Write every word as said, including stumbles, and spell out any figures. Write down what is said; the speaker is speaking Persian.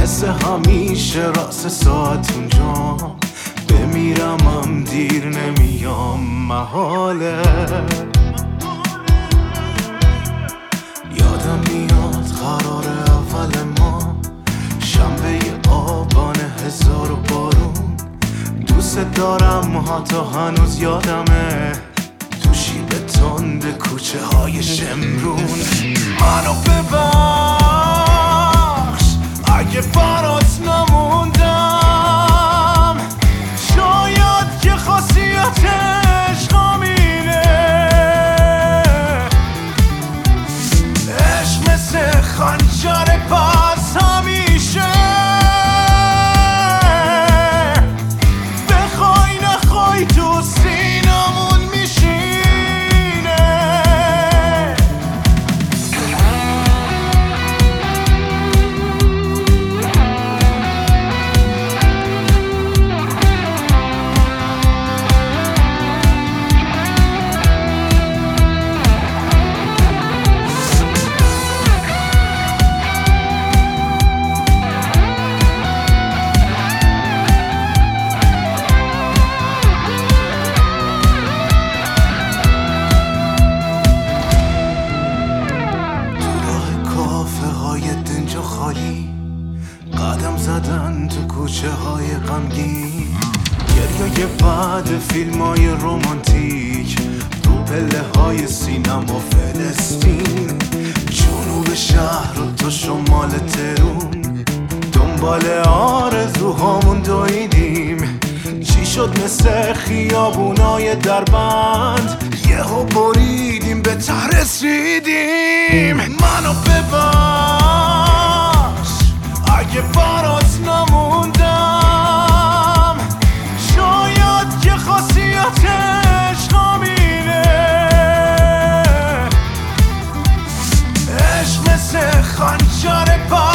مثل همیشه راست ساعت اونجا بمیرمم دیر نمیام محاله. یادم میاد قرار اول ما شنبه آبان هزار و بارون. دوست دارم حتی هنوز یادمه تو شیب تند کوچه های شمرون. منو ببخش اگه برات نموندم، شاید که خاصیت عشق همینه. عشق مثل خنجر پس همیشه، بخوای نخوای تو سینمون میشینه. قدم زدن تو کوچه های غمگین، گریه بعد فیلم های رومانتیک، رو پله های سینما فلسطین، جنوب شهر و تو شمال تهرون، دنبال آرزوهامون دویدیم. چی شد مثل خیابونای دربند، یهو بریدیم به ته رسیدیم. منو ببخش اگه برات نموندم، شاید که خاصیت عشق همینه. عشق مثل خنجر